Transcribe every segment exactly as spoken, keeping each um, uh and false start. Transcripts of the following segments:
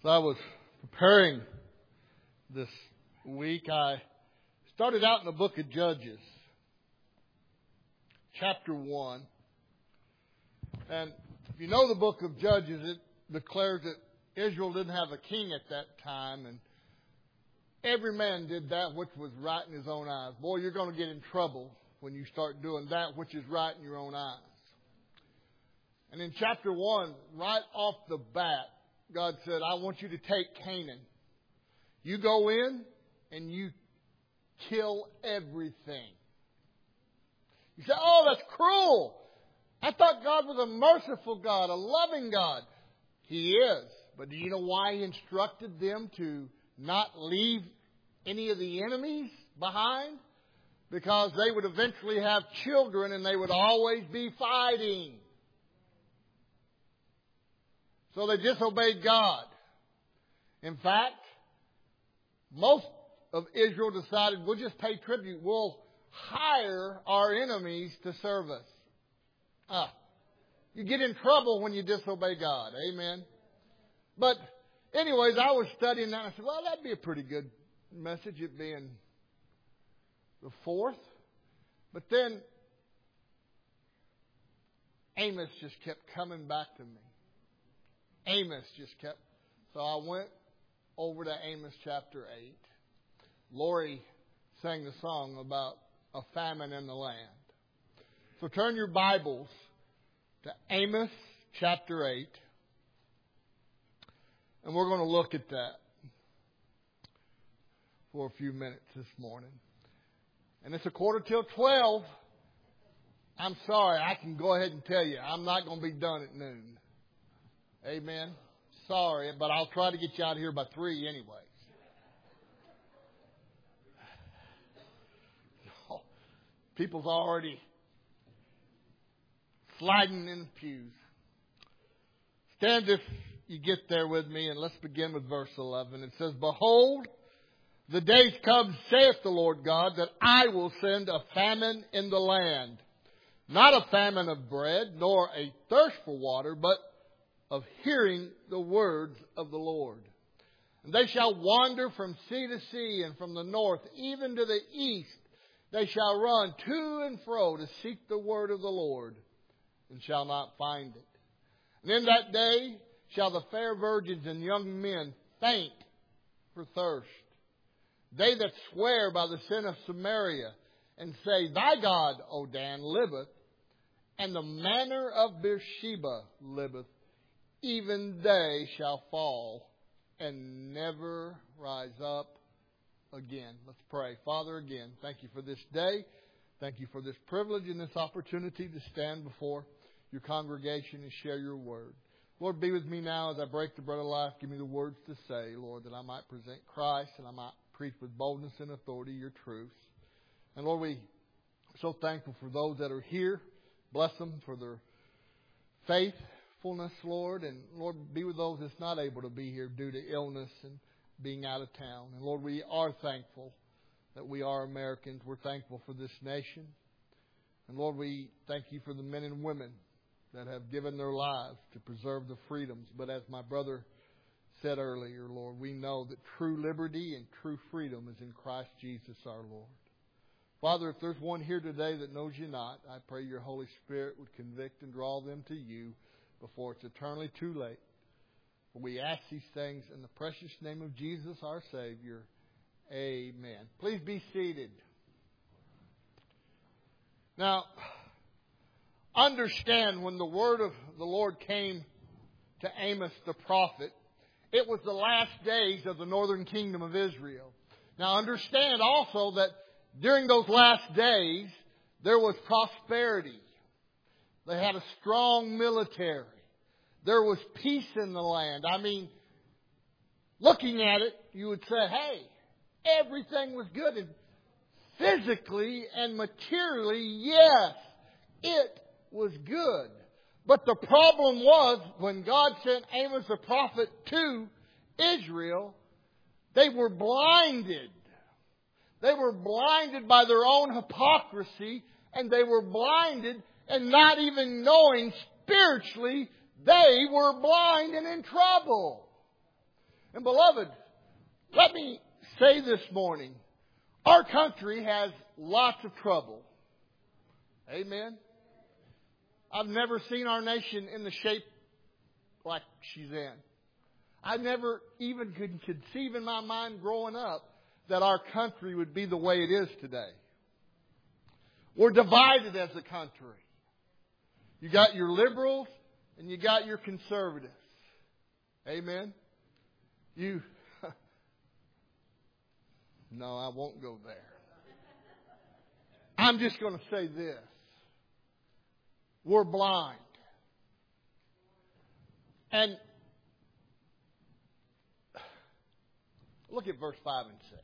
As I was preparing this week, I started out in the book of Judges, chapter one. And if you know the book of Judges, it declares that Israel didn't have a king at that time, and every man did that which was right in his own eyes. Boy, you're going to get in trouble when you start doing that which is right in your own eyes. And in chapter one, right off the bat, God said, I want you to take Canaan. You go in and you kill everything. You say, oh, that's cruel. I thought God was a merciful God, a loving God. He is. But do you know why He instructed them to not leave any of the enemies behind? Because they would eventually have children and they would always be fighting. So they disobeyed God. In fact, most of Israel decided, we'll just pay tribute. We'll hire our enemies to serve us. Ah, you get in trouble when you disobey God. Amen. But anyways, I was studying that and I said, well, that'd be a pretty good message, it being the fourth. But then Amos just kept coming back to me. Amos just kept. So I went over to Amos chapter eight. Lori sang the song about a famine in the land. So turn your Bibles to Amos chapter eight. And we're going to look at that for a few minutes this morning. And it's a quarter till twelve. I'm sorry, I can go ahead and tell you, I'm not going to be done at noon. Amen. Sorry, but I'll try to get you out of here by three anyways. People's already sliding in the pews. Stand if you get there with me, and let's begin with verse eleven. It says, Behold, the days come, saith the Lord God, that I will send a famine in the land. Not a famine of bread, nor a thirst for water, but of hearing the words of the Lord. And they shall wander from sea to sea, and from the north even to the east. They shall run to and fro to seek the word of the Lord, and shall not find it. And in that day shall the fair virgins and young men faint for thirst. They that swear by the sin of Samaria, and say, Thy God, O Dan, liveth, and the manner of Beersheba liveth, even they shall fall and never rise up again. Let's pray. Father, again, thank you for this day. Thank you for this privilege and this opportunity to stand before your congregation and share your word. Lord, be with me now as I break the bread of life. Give me the words to say, Lord, that I might present Christ and I might preach with boldness and authority your truths. And Lord, we're so thankful for those that are here. Bless them for their faithfulness, Lord. And Lord, be with those that's not able to be here due to illness and being out of town. And Lord, we are thankful that we are Americans. We're thankful for this nation. And Lord, we thank you for the men and women that have given their lives to preserve the freedoms. But as my brother said earlier, Lord, we know that true liberty and true freedom is in Christ Jesus our Lord. Father, if there's one here today that knows you not, I pray your Holy Spirit would convict and draw them to you before it's eternally too late. For we ask these things in the precious name of Jesus our Savior. Amen. Please be seated. Now, understand when the word of the Lord came to Amos the prophet, it was the last days of the northern kingdom of Israel. Now understand also that during those last days, there was prosperity. They had a strong military. There was peace in the land. I mean, looking at it, you would say, hey, everything was good. And physically and materially, yes, it was good. But the problem was, when God sent Amos the prophet to Israel, they were blinded. They were blinded by their own hypocrisy, and they were blinded and not even knowing spiritually they were blind and in trouble. And beloved, let me say this morning, our country has lots of trouble. Amen. I've never seen our nation in the shape like she's in. I never even could conceive in my mind growing up that our country would be the way it is today. We're divided as a country. You got your liberals and you got your conservatives. Amen. You, no, I won't go there. I'm just going to say this. We're blind. And look at verse five and six.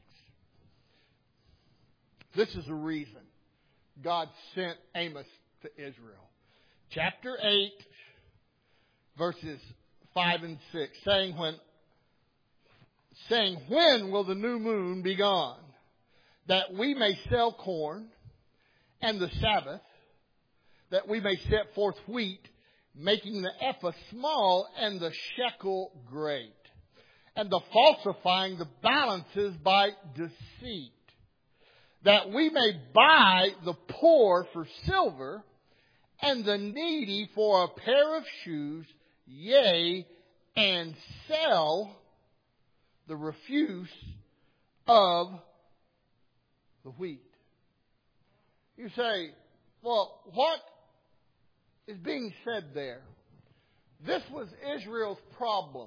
This is the reason God sent Amos to Israel. Chapter eight, verses five and six, saying when, saying, when will the new moon be gone, that we may sell corn, and the Sabbath, that we may set forth wheat, making the ephah small and the shekel great, and the falsifying the balances by deceit, that we may buy the poor for silver, and the needy for a pair of shoes, yea, and sell the refuse of the wheat. You say, well, what is being said there? This was Israel's problem.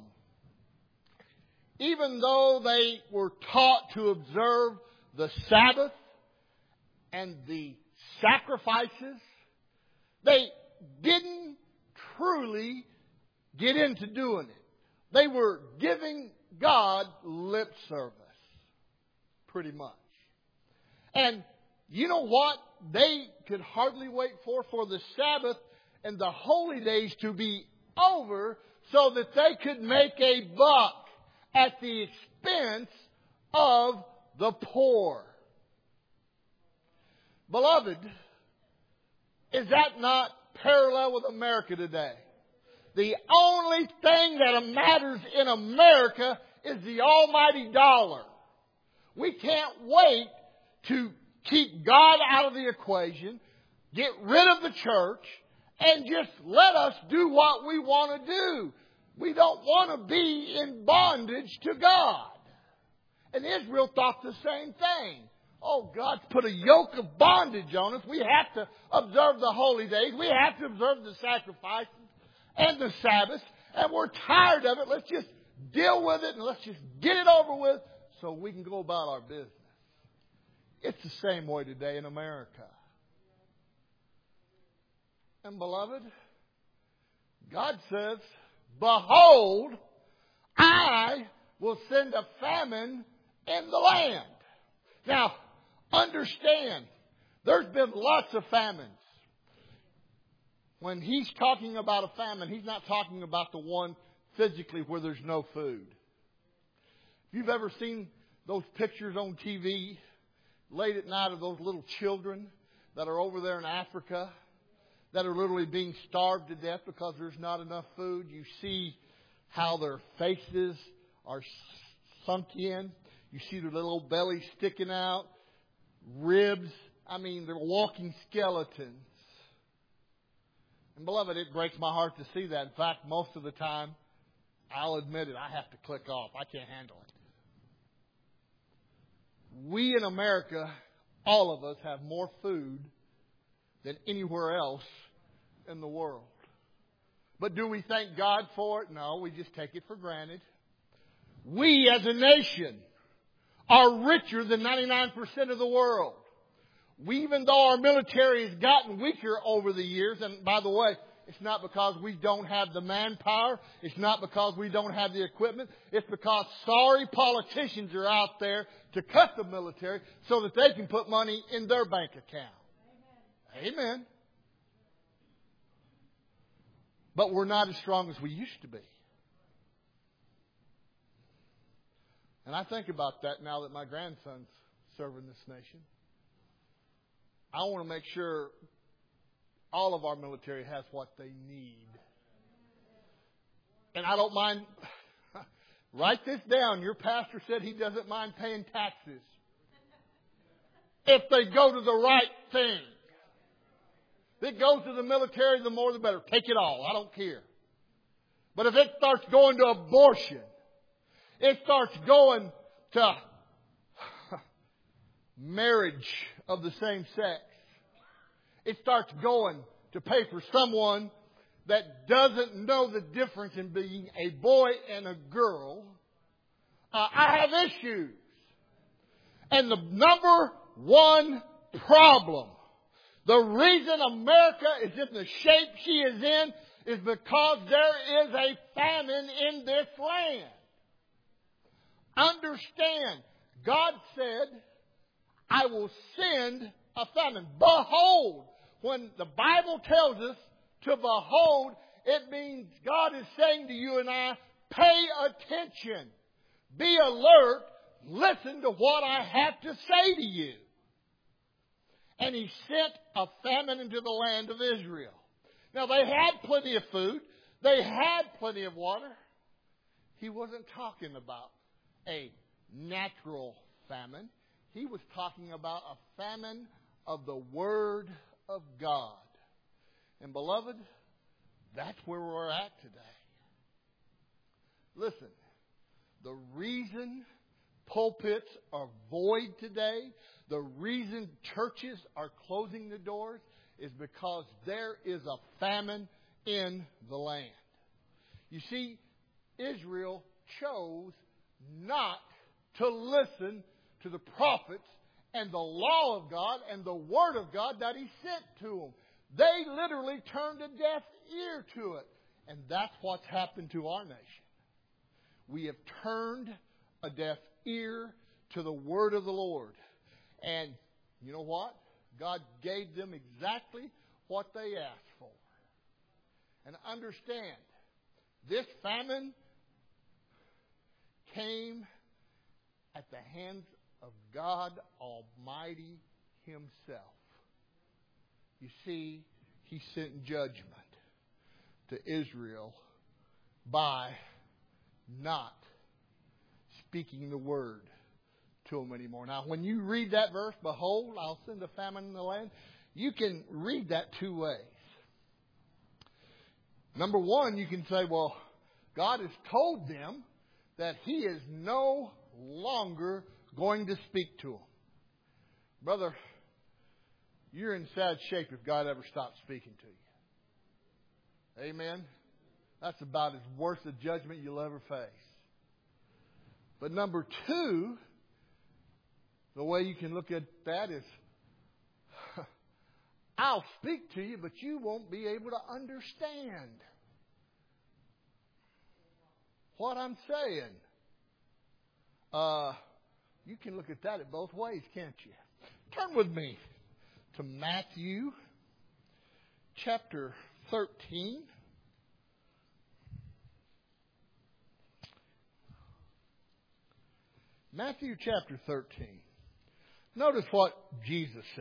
Even though they were taught to observe the Sabbath and the sacrifices, they didn't truly get into doing it. They were giving God lip service, pretty much. And you know what? They could hardly wait for for the Sabbath and the holy days to be over so that they could make a buck at the expense of the poor. Beloved, is that not parallel with America today? The only thing that matters in America is the almighty dollar. We can't wait to keep God out of the equation, get rid of the church, and just let us do what we want to do. We don't want to be in bondage to God. And Israel thought the same thing. Oh, God's put a yoke of bondage on us. We have to observe the holy days. We have to observe the sacrifices and the Sabbath. And we're tired of it. Let's just deal with it and let's just get it over with so we can go about our business. It's the same way today in America. And beloved, God says, behold, I will send a famine in the land. Now, understand, there's been lots of famines. When he's talking about a famine, he's not talking about the one physically where there's no food. If you've ever seen those pictures on T V late at night of those little children that are over there in Africa that are literally being starved to death because there's not enough food, you see how their faces are sunk in. You see their little bellies sticking out, ribs. I mean, they're walking skeletons. And beloved, it breaks my heart to see that. In fact, most of the time, I'll admit it, I have to click off. I can't handle it. We in America, all of us, have more food than anywhere else in the world. But do we thank God for it? No, we just take it for granted. We as a nation are richer than ninety-nine percent of the world. We, even though our military has gotten weaker over the years, and by the way, it's not because we don't have the manpower. It's not because we don't have the equipment. It's because sorry politicians are out there to cut the military so that they can put money in their bank account. Amen. Amen. But we're not as strong as we used to be. And I think about that now that my grandson's serving this nation. I want to make sure all of our military has what they need. And I don't mind Write this down. Your pastor said he doesn't mind paying taxes if they go to the right thing. If it goes to the military, the more the better. Take it all. I don't care. But if it starts going to abortion, it starts going to marriage of the same sex, it starts going to pay for someone that doesn't know the difference in being a boy and a girl, uh, I have issues. And the number one problem, the reason America is in the shape she is in, is because there is a famine in this land. Understand, God said, I will send a famine. Behold, when the Bible tells us to behold, it means God is saying to you and I, pay attention, be alert, listen to what I have to say to you. And He sent a famine into the land of Israel. Now, they had plenty of food. They had plenty of water. He wasn't talking about a natural famine. He was talking about a famine of the Word of God. And beloved, that's where we're at today. Listen, the reason pulpits are void today, the reason churches are closing the doors, is because there is a famine in the land. You see, Israel chose not to listen to the prophets and the law of God and the Word of God that He sent to them. They literally turned a deaf ear to it. And that's what's happened to our nation. We have turned a deaf ear to the Word of the Lord. And you know what? God gave them exactly what they asked for. And understand, this famine came at the hands of God Almighty Himself. You see, He sent judgment to Israel by not speaking the word to them anymore. Now, when you read that verse, behold, I'll send a famine in the land, you can read that two ways. Number one, you can say, well, God has told them that He is no longer going to speak to them. Brother, you're in sad shape if God ever stops speaking to you. Amen? That's about as worse a judgment you'll ever face. But number two, the way you can look at that is, I'll speak to you, but you won't be able to understand what I'm saying. Uh, you can look at that at both ways, can't you? Turn with me to Matthew chapter thirteen. Matthew chapter thirteen. Notice what Jesus said.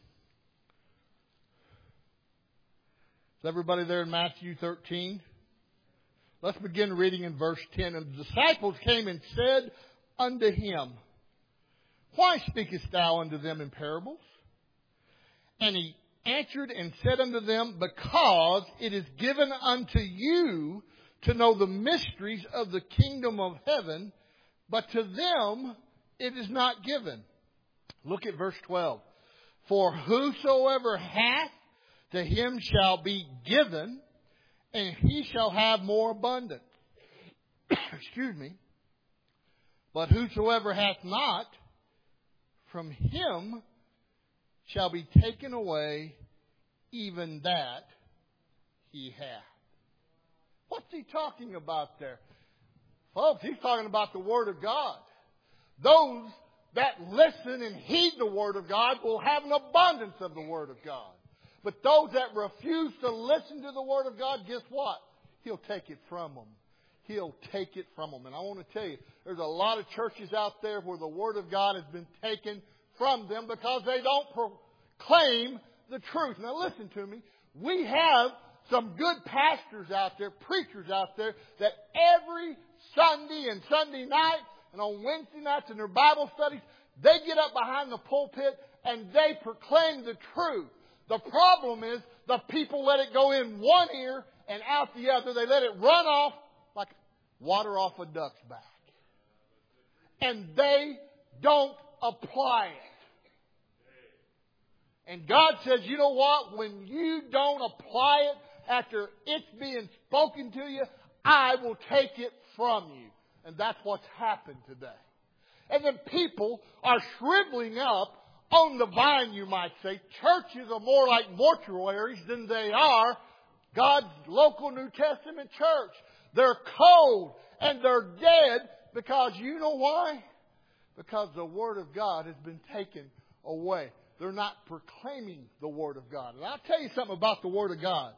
Is everybody there in Matthew thirteen? Let's begin reading in verse ten. And the disciples came and said unto Him, Why speakest thou unto them in parables? And He answered and said unto them, Because it is given unto you to know the mysteries of the kingdom of heaven, but to them it is not given. Look at verse twelve. For whosoever hath, to him shall be given, and he shall have more abundance. Excuse me. But whosoever hath not, from him shall be taken away even that he hath. What's he talking about there? Folks, he's talking about the Word of God. Those that listen and heed the Word of God will have an abundance of the Word of God. But those that refuse to listen to the Word of God, guess what? He'll take it from them. He'll take it from them. And I want to tell you, there's a lot of churches out there where the Word of God has been taken from them because they don't proclaim the truth. Now listen to me. We have some good pastors out there, preachers out there, that every Sunday Sunday and Sunday night and on Wednesday nights in their Bible studies, they get up behind the pulpit and they proclaim the truth. The problem is the people let it go in one ear and out the other. They let it run off like water off a duck's back. And they don't apply it. And God says, you know what? When you don't apply it after it's being spoken to you, I will take it from you. And that's what's happened today. And then people are shriveling up on the vine, you might say. Churches are more like mortuaries than they are God's local New Testament church. They're cold and they're dead because you know why? Because the Word of God has been taken away. They're not proclaiming the Word of God. And I'll tell you something about the Word of God.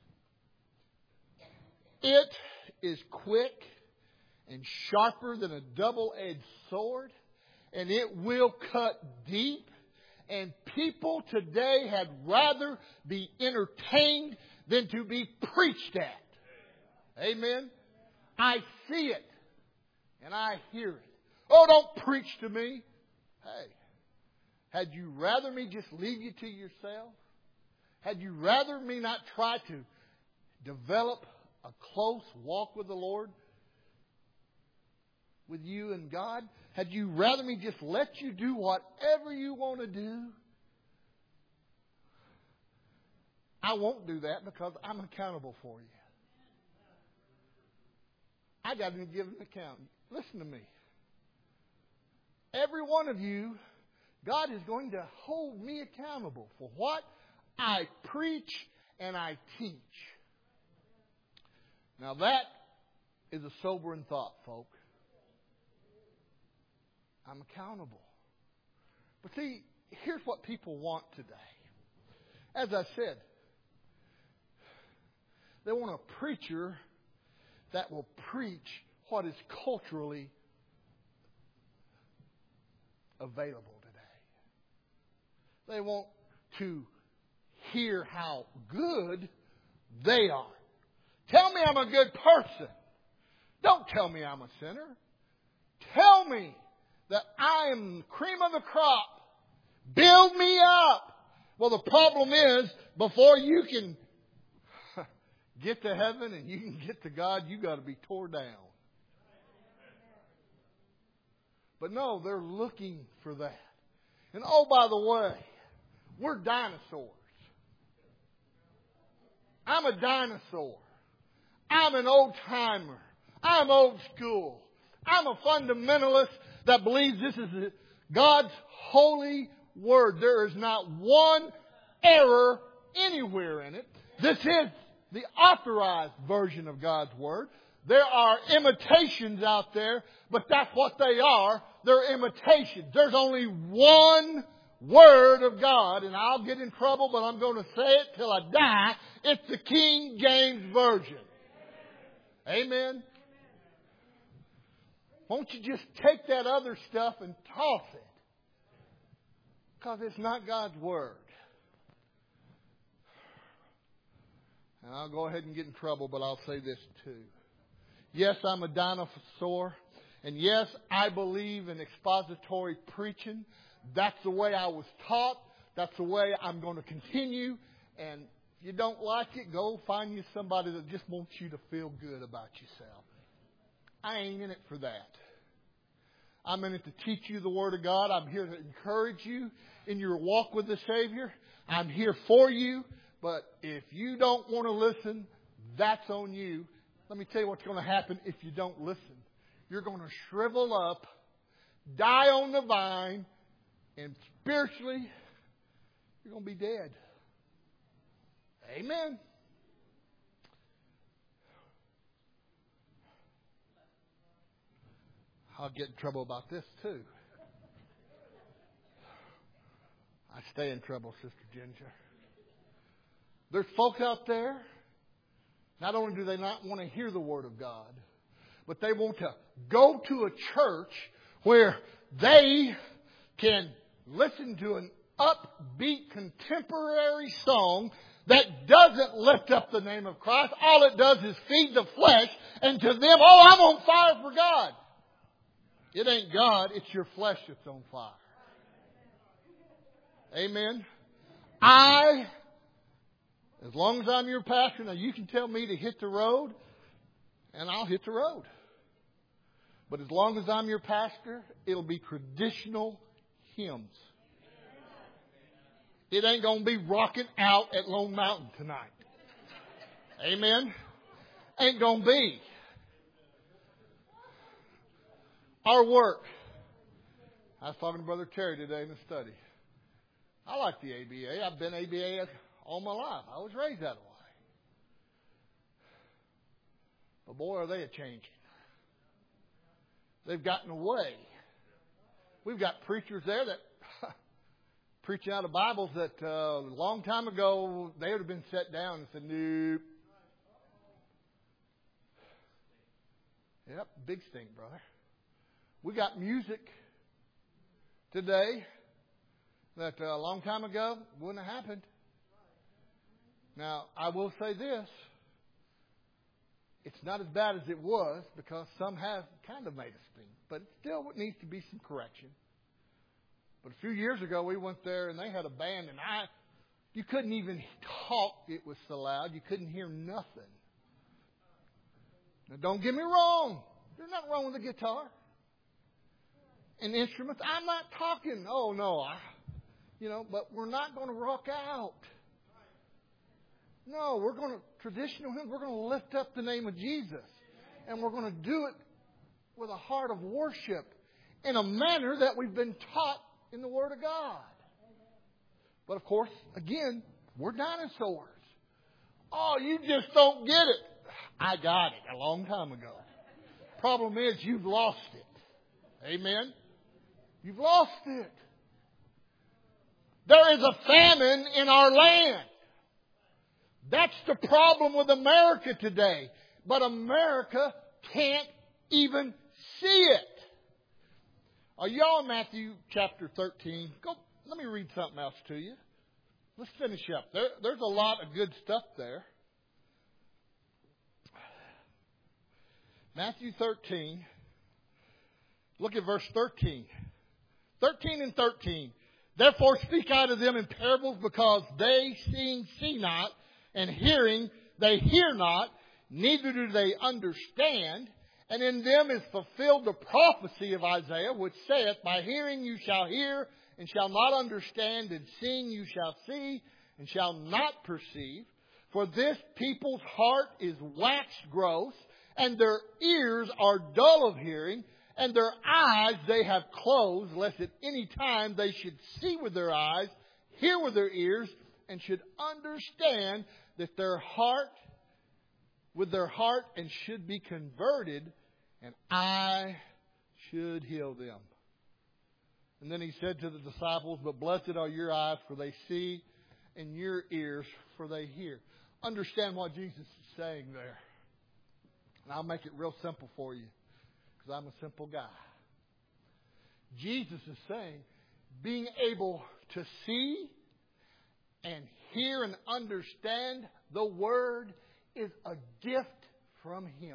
It is quick and sharper than a double-edged sword. And it will cut deep. And people today had rather be entertained than to be preached at. Amen? I see it. And I hear it. Oh, don't preach to me. Hey, had you rather me just leave you to yourself? Had you rather me not try to develop a close walk with the Lord? With you and God? Had you rather me just let you do whatever you want to do? I won't do that because I'm accountable for you. I got to give an account. Listen to me. Every one of you, God is going to hold me accountable for what I preach and I teach. Now that is a sobering thought, folk. I'm accountable. But see, here's what people want today. As I said, they want a preacher that will preach what is culturally available today. They want to hear how good they are. Tell me I'm a good person. Don't tell me I'm a sinner. Tell me that I am the cream of the crop. Build me up. Well, the problem is, before you can get to heaven and you can get to God, you got to be tore down. But no, they're looking for that. And oh, by the way, we're dinosaurs. I'm a dinosaur. I'm an old timer. I'm old school. I'm a fundamentalist that believes this is God's holy word. There is not one error anywhere in it. This is the authorized version of God's word. There are imitations out there, but that's what they are. They're imitations. There's only one word of God, and I'll get in trouble, but I'm going to say it till I die. It's the King James Version. Amen. Won't you just take that other stuff and toss it? Because it's not God's Word. And I'll go ahead and get in trouble, but I'll say this too. Yes, I'm a dinosaur. And yes, I believe in expository preaching. That's the way I was taught. That's the way I'm going to continue. And if you don't like it, go find you somebody that just wants you to feel good about yourself. I ain't in it for that. I'm in it to teach you the Word of God. I'm here to encourage you in your walk with the Savior. I'm here for you. But if you don't want to listen, that's on you. Let me tell you what's going to happen if you don't listen. You're going to shrivel up, die on the vine, and spiritually, you're going to be dead. Amen. I'll get in trouble about this too. I stay in trouble, Sister Ginger. There's folks out there, not only do they not want to hear the Word of God, but they want to go to a church where they can listen to an upbeat contemporary song that doesn't lift up the name of Christ. All it does is feed the flesh, and to them, oh, I'm on fire for God. It ain't God, it's your flesh that's on fire. Amen. I, as long as I'm your pastor, now you can tell me to hit the road, and I'll hit the road. But as long as I'm your pastor, it'll be traditional hymns. It ain't going to be rocking out at Lone Mountain tonight. Amen. Ain't going to be. Our work. I was talking to Brother Terry today in the study. I like the A B A. I've been A B A all my life. I was raised that way. But boy, are they a changing. They've gotten away. We've got preachers there that preaching out of Bibles that uh, a long time ago they would have been set down and said, nope. Yep, big stink, brother. We got music today that uh, a long time ago wouldn't have happened. Now, I will say this. It's not as bad as it was because some have kind of made us think. But it still needs to be some correction. But a few years ago, we went there and they had a band and I, you couldn't even talk. It was so loud. You couldn't hear nothing. Now, don't get me wrong. There's nothing wrong with the guitar and instruments. I'm not talking, oh no, I, you know, but we're not going to rock out. No, we're going to, traditional hymns, we're going to lift up the name of Jesus. And we're going to do it with a heart of worship in a manner that we've been taught in the Word of God. But of course, again, we're dinosaurs. Oh, you just don't get it. I got it a long time ago. Problem is, you've lost it. Amen? You've lost it. There is a famine in our land. That's the problem with America today. But America can't even see it. Are y'all in Matthew chapter thirteen? Go. Let me read something else to you. Let's finish up. There, there's a lot of good stuff there. Matthew thirteen. Look at verse thirteen. thirteen and thirteen. Therefore speak I to them in parables, because they seeing see not, and hearing they hear not, neither do they understand. And in them is fulfilled the prophecy of Isaiah, which saith, By hearing you shall hear, and shall not understand, and seeing you shall see, and shall not perceive. For this people's heart is waxed gross, and their ears are dull of hearing, and their eyes they have closed, lest at any time they should see with their eyes, hear with their ears, and should understand that their heart, with their heart, and should be converted, and I should heal them. And then he said to the disciples, But blessed are your eyes, for they see, and your ears, for they hear. Understand what Jesus is saying there. And I'll make it real simple for you, because I'm a simple guy. Jesus is saying, being able to see and hear and understand the Word is a gift from Him.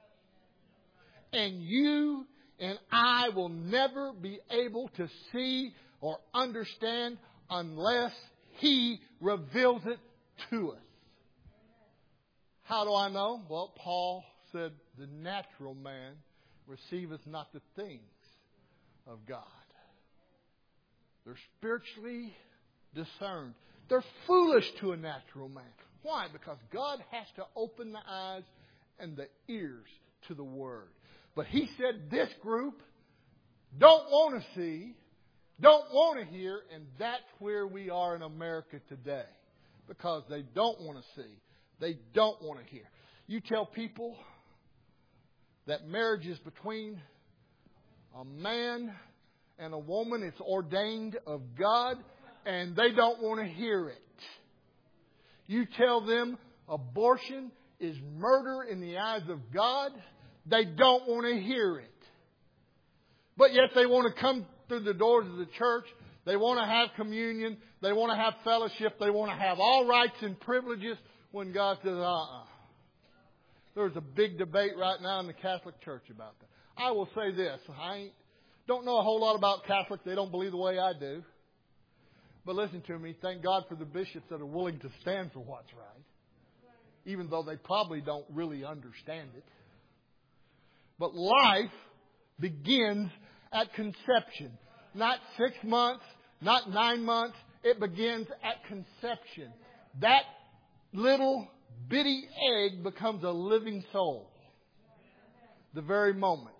And you and I will never be able to see or understand unless He reveals it to us. How do I know? Well, Paul said, the natural man receiveth not the things of God. They're spiritually discerned. They're foolish to a natural man. Why? Because God has to open the eyes and the ears to the Word. But He said this group don't want to see, don't want to hear, and that's where we are in America today. Because they don't want to see. They don't want to hear. You tell people that marriage is between a man and a woman. It's ordained of God, and they don't want to hear it. You tell them abortion is murder in the eyes of God. They don't want to hear it. But yet they want to come through the doors of the church They want to have communion. They want to have fellowship. They want to have all rights and privileges when God says, uh-uh. There's a big debate right now in the Catholic Church about that. I will say this. I ain't, don't know a whole lot about Catholics. They don't believe the way I do. But listen to me. Thank God for the bishops that are willing to stand for what's right. Even though they probably don't really understand it. But life begins at conception. Not six months, not nine months. It begins at conception. That little bitty egg becomes a living soul. The very moment.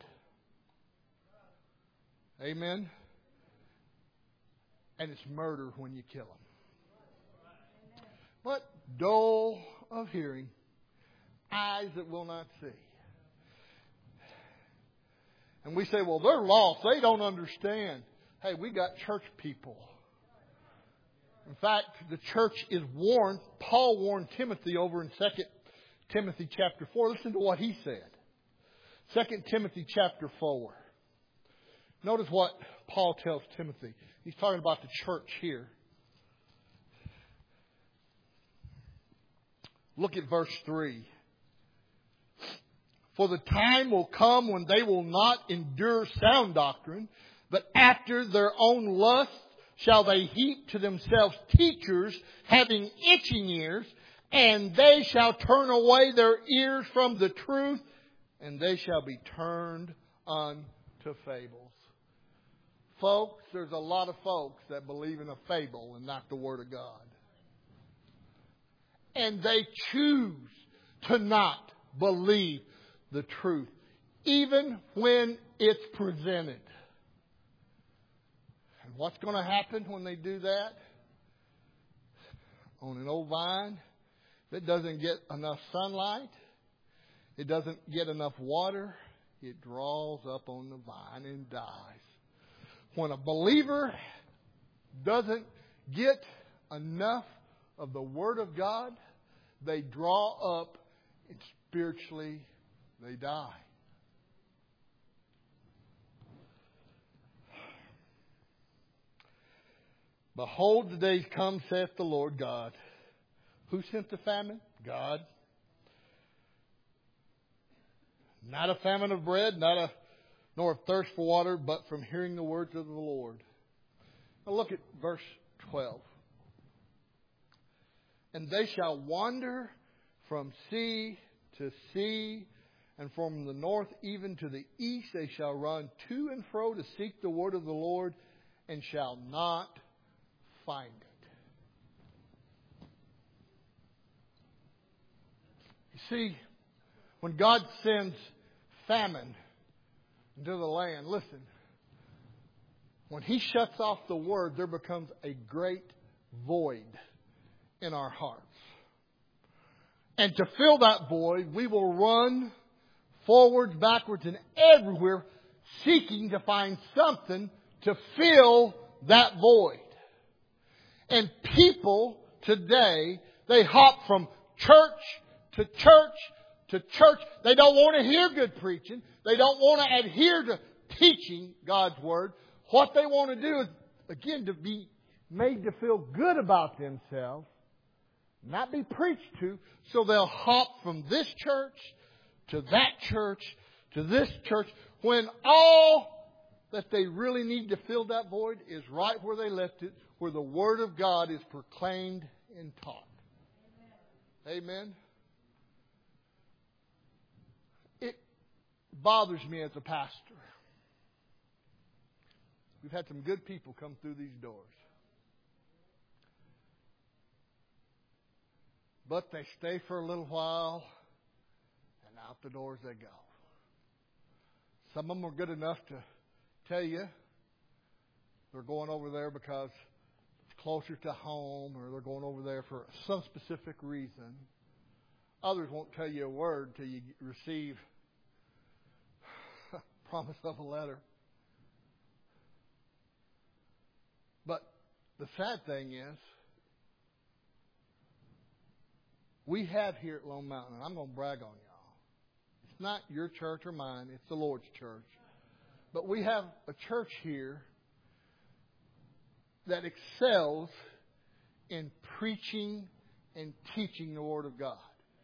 Amen. And it's murder when you kill them. But dull of hearing, eyes that will not see. And we say, well, they're lost. They don't understand. Hey, we got church people. In fact, the church is warned. Paul warned Timothy over in Second Timothy chapter four. Listen to what he said. Second Timothy chapter four. Notice what Paul tells Timothy. He's talking about the church here. Look at verse three. For the time will come when they will not endure sound doctrine, but after their own lust shall they heap to themselves teachers having itching ears, and they shall turn away their ears from the truth, and they shall be turned unto fables. Folks, there's a lot of folks that believe in a fable and not the Word of God. And they choose to not believe the truth, even when it's presented. And what's going to happen when they do that? On an old vine, if it doesn't get enough sunlight, it doesn't get enough water, it draws up on the vine and dies. When a believer doesn't get enough of the Word of God, they draw up and spiritually they die. Behold, the days come, saith the Lord God. Who sent the famine? God. Not a famine of bread, not a nor of thirst for water, but from hearing the words of the Lord. Now look at verse twelve. And they shall wander from sea to sea, and from the north even to the east they shall run to and fro to seek the word of the Lord, and shall not find it. You see, when God sends famine into the land, listen, when He shuts off the word, there becomes a great void in our hearts. And to fill that void, we will run forwards, backwards, and everywhere seeking to find something to fill that void. And people today, they hop from church to church to church. They don't want to hear good preaching. They don't want to adhere to teaching God's Word. What they want to do is, again, to be made to feel good about themselves, not be preached to. So they'll hop from this church to that church to this church, when all that they really need to fill that void is right where they left it, where the Word of God is proclaimed and taught. Amen. Amen. It bothers me as a pastor. We've had some good people come through these doors. But they stay for a little while, and out the doors they go. Some of them are good enough to tell you they're going over there because it's closer to home, or they're going over there for some specific reason. Others won't tell you a word till you receive promise of a letter. But the sad thing is, we have here at Lone Mountain, and I'm going to brag on y'all. It's not your church or mine. It's the Lord's church. But we have a church here that excels in preaching and teaching the Word of God.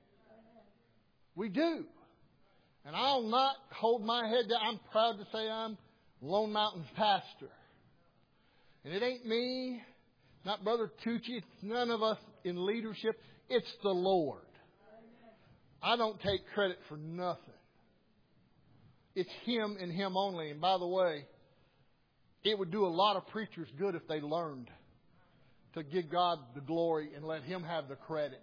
We do. And I'll not hold my head down. I'm proud to say I'm Lone Mountain's pastor. And it ain't me, not Brother Tucci, it's none of us in leadership. It's the Lord. I don't take credit for nothing. It's Him and Him only. And by the way, it would do a lot of preachers good if they learned to give God the glory and let Him have the credit.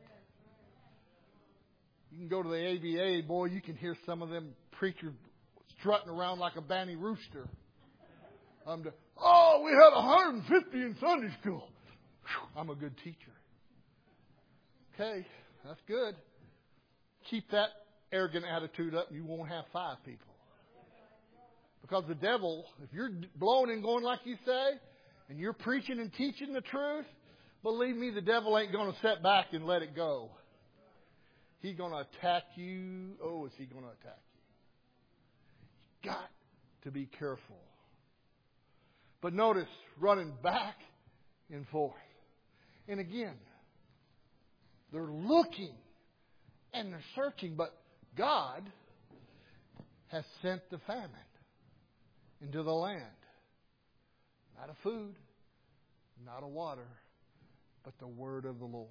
You can go to the A B A, boy, you can hear some of them preachers strutting around like a banny rooster. Um, to, oh, we had one hundred fifty in Sunday school. Whew, I'm a good teacher. Okay, that's good. Keep that arrogant attitude up and you won't have five people. Because the devil, if you're blowing and going like you say, and you're preaching and teaching the truth, believe me, the devil ain't going to sit back and let it go. He's going to attack you. Oh, is he going to attack you? You've got to be careful. But notice, running back and forth. And again, they're looking and they're searching, but God has sent the famine into the land. Not of food, not of water, but the word of the Lord.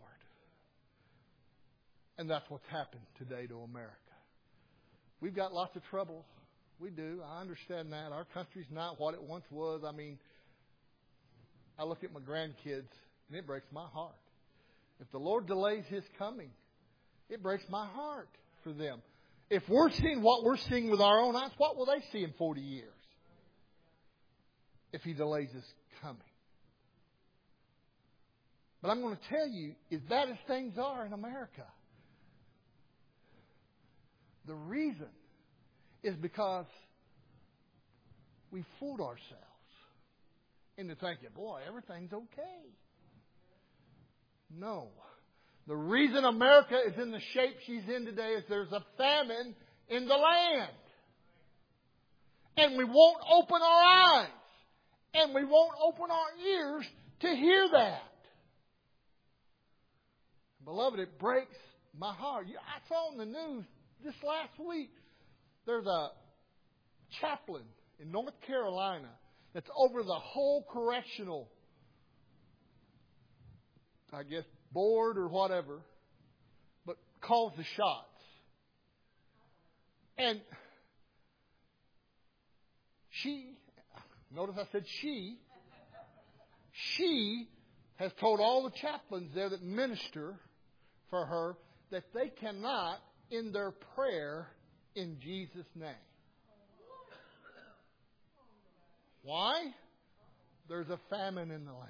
And that's what's happened today to America. We've got lots of trouble. We do. I understand that. Our country's not what it once was. I mean, I look at my grandkids, and it breaks my heart. If the Lord delays His coming, it breaks my heart for them. If we're seeing what we're seeing with our own eyes, what will they see in forty years? If He delays His coming. But I'm going to tell you, as bad as things are in America, the reason is because we fooled ourselves into thinking, boy, everything's okay. No. The reason America is in the shape she's in today is there's a famine in the land. And we won't open our eyes. And we won't open our ears to hear that. Beloved, it breaks my heart. I saw in the news this last week, there's a chaplain in North Carolina that's over the whole correctional, I guess, board or whatever, but calls the shots. And she, notice I said she, she has told all the chaplains there that minister for her that they cannot end their prayer in Jesus' name. Why? There's a famine in the land.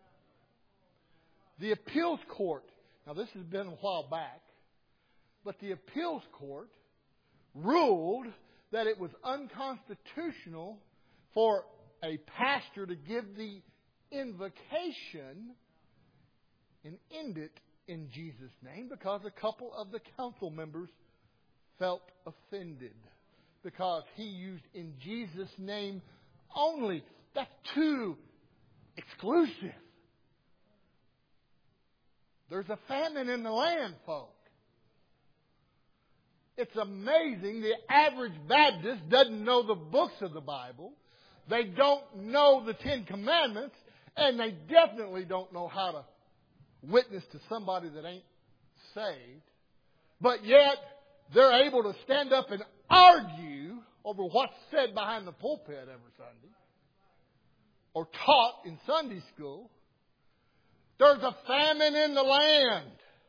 The appeals court, now this has been a while back, but the appeals court ruled that it was unconstitutional for a pastor to give the invocation and end it in Jesus' name because a couple of the council members felt offended because he used in Jesus' name only. That's too exclusive. There's a famine in the land, folk. It's amazing the average Baptist doesn't know the books of the Bible. They don't know the Ten Commandments. And they definitely don't know how to witness to somebody that ain't saved. But yet, they're able to stand up and argue over what's said behind the pulpit every Sunday. Or taught in Sunday school. There's a famine in the land.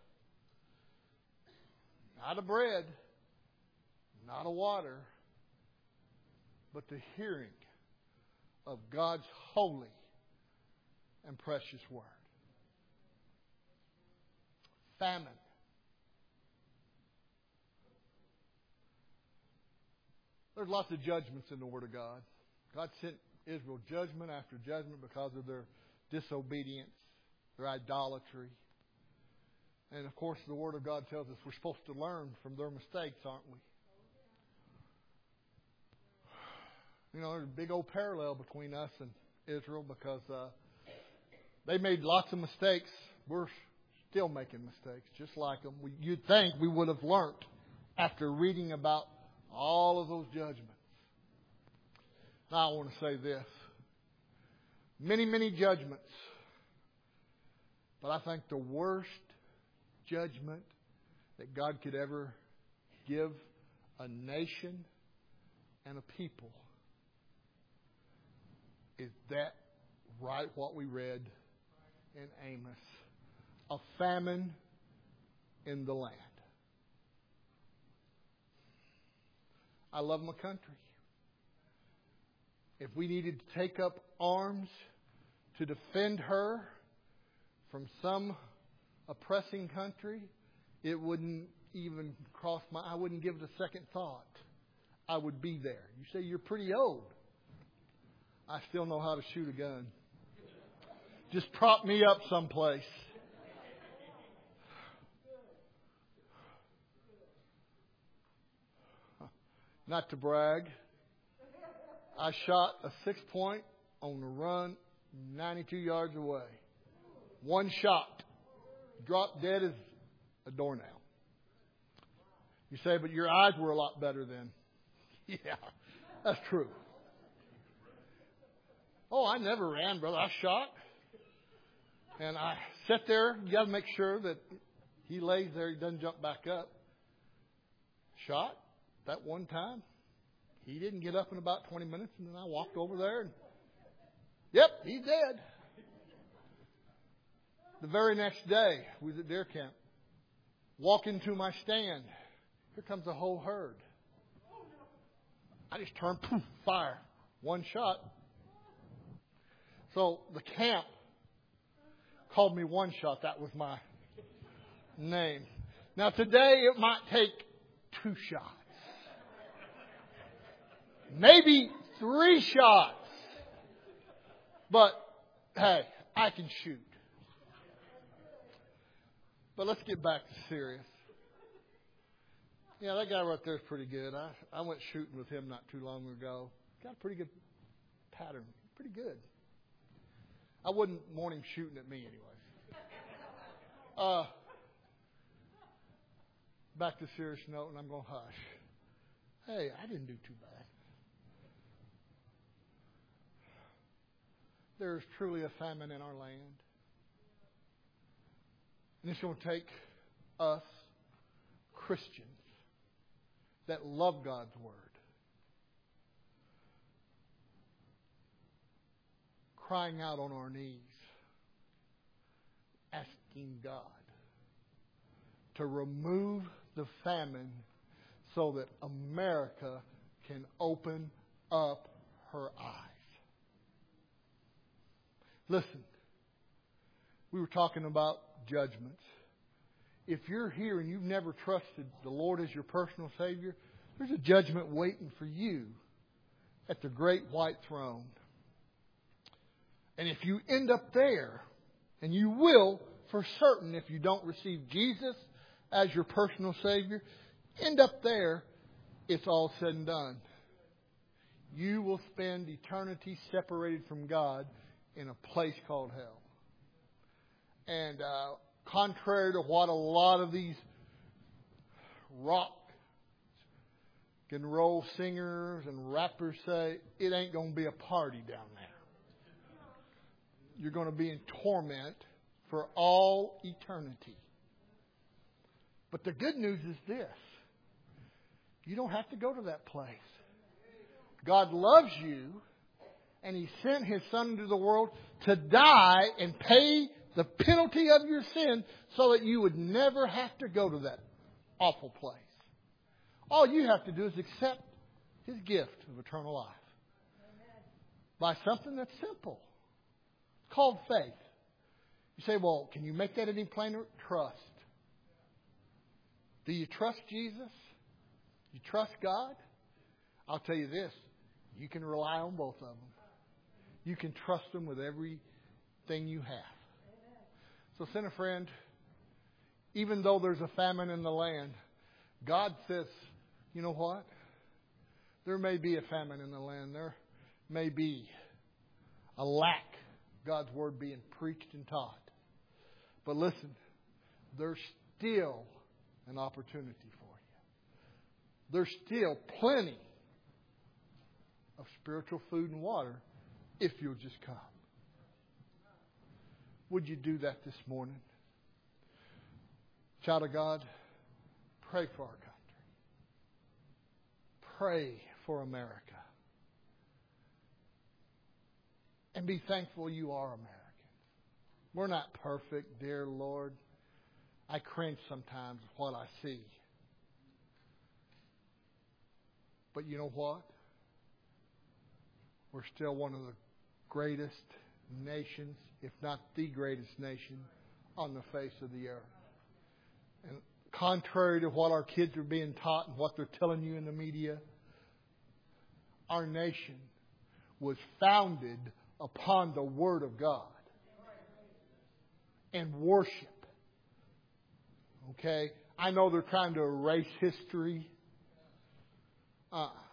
Not of bread. Not of water. But the hearing of God's holy and precious word. Famine. There's lots of judgments in the Word of God. God sent Israel judgment after judgment because of their disobedience, their idolatry. And of course, the Word of God tells us we're supposed to learn from their mistakes, aren't we? You know, there's a big old parallel between us and Israel because uh, They made lots of mistakes. We're still making mistakes, just like them. We, you'd think we would have learned after reading about all of those judgments. Now I want to say this. Many, many judgments. But I think the worst judgment that God could ever give a nation and a people is that right what we read in Amos. A famine in the land. I love my country. If we needed to take up arms to defend her from some oppressing country, it wouldn't even cross my, I wouldn't give it a second thought. I would be there. You say you're pretty old. I still know how to shoot a gun. Just prop me up someplace. Not to brag, I shot a six point on the run ninety-two yards away. One shot. Dropped dead as a doornail. You say, but your eyes were a lot better then. Yeah, that's true. Oh, I never ran, brother. I shot. And I sat there. You got to make sure that he lays there. He doesn't jump back up. Shot that one time. He didn't get up in about twenty minutes. And then I walked over there. And, yep, he's dead. The very next day, we was at deer camp. Walk into my stand. Here comes a whole herd. I just turned, poof, fire. One shot. So the camp called me One Shot. That was my name. Now today it might take two shots. Maybe three shots. But, hey, I can shoot. But let's get back to serious. Yeah, that guy right there is pretty good. I, I went shooting with him not too long ago. Got a pretty good pattern. Pretty good. I wouldn't want him shooting at me anyways. Uh, back to serious note, and I'm going to hush. Hey, I didn't do too bad. There is truly a famine in our land. And it's going to take us, Christians, that love God's Word, crying out on our knees, asking God to remove the famine so that America can open up her eyes. Listen, we were talking about judgments. If you're here and you've never trusted the Lord as your personal Savior, there's a judgment waiting for you at the great white throne. And if you end up there, and you will for certain if you don't receive Jesus as your personal Savior, end up there, it's all said and done. You will spend eternity separated from God in a place called hell. And uh, contrary to what a lot of these rock and roll singers and rappers say, it ain't going to be a party down there. You're going to be in torment for all eternity. But the good news is this. You don't have to go to that place. God loves you, and He sent His Son into the world to die and pay the penalty of your sin so that you would never have to go to that awful place. All you have to do is accept His gift of eternal life. By something that's simple. It's called faith. You say, well, can you make that any plainer? Trust. Do you trust Jesus? You trust God? I'll tell you this. You can rely on both of them. You can trust them with everything you have. So, sinner friend, even though there's a famine in the land, God says, you know what? There may be a famine in the land. There may be a lack God's Word being preached and taught. But listen, there's still an opportunity for you. There's still plenty of spiritual food and water if you'll just come. Would you do that this morning? Child of God, pray for our country. Pray for America. And be thankful you are Americans. We're not perfect, dear Lord. I cringe sometimes at what I see. But you know what? We're still one of the greatest nations, if not the greatest nation, on the face of the earth. And contrary to what our kids are being taught and what they're telling you in the media, our nation was founded upon the Word of God and worship. Okay? I know they're trying to erase history. Uh,